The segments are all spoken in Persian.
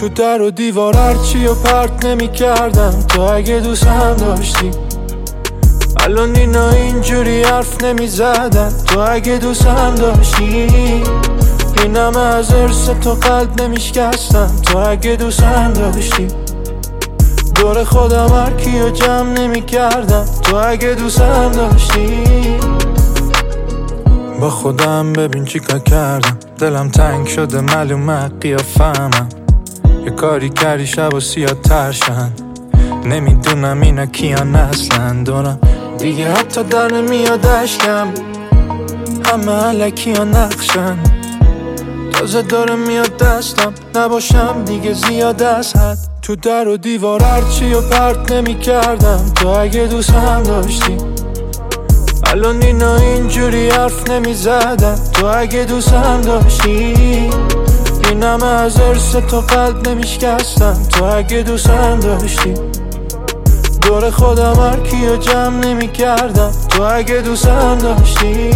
تو در و دیوار هرچی و پرت نمی کردم تو اگه دوستم داشتی. الان اینا اینجوری حرف نمی زدن تو اگه دوستم داشتی. اینم از ارث تو قلب نمی شکستم تو اگه دوستم داشتی. دور خودم هرکی رو جمع نمی کردم تو اگه دوستم داشتی. با خودم ببین چی کار کردم، دلم تنگ شده معلومه قیافه‌مم. یه کاری کردی شب و سیاه ترشن، نمیدونم اینا کیان اصلا. دورم دیگه حتی در نمیاد اشکم، همه علکی ها نقشن. تازه داره میاد دستم نباشم دیگه زیاد از حد. تو در و دیوار هرچی و پرت نمی کردم تو اگه دوستم داشتی. الان اینا اینجوری حرف نمی زدن تو اگه دوستم داشتی. اینم از ارث تو قلب نمی شکستم تو اگه دوستم داشتی. دور خودم هرکی رو جمع نمی کردم تو اگه دوستم داشتی.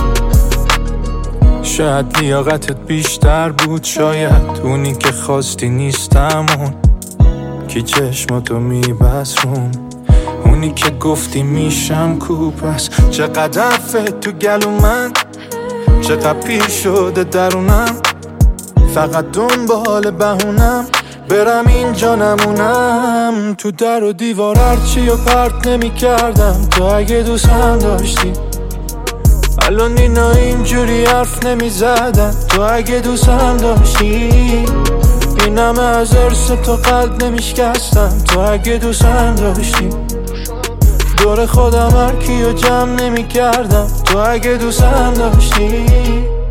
شاید لیاقتت بیشتر بود، شاید اونی که خواستی نیستم. اون کی چشماتو میبست روم، اونی که گفتی میشم کوپس. چقدر حرفت تو گلو من، چقدر پیر شده درونم. فقط دنبال بهونم برم اینجا نمونم. تو در و دیوار هرچی و پرت نمی کردم تو اگه دوستم داشتی. الان اینا اینجوری حرف نمی زدن تو اگه دوستم داشتی. اینم از ارث تو قلب نمی شکستم تو اگه دوستم داشتی. دور خودم هرکی رو جمع نمی کردم تو اگه دوستم داشتی.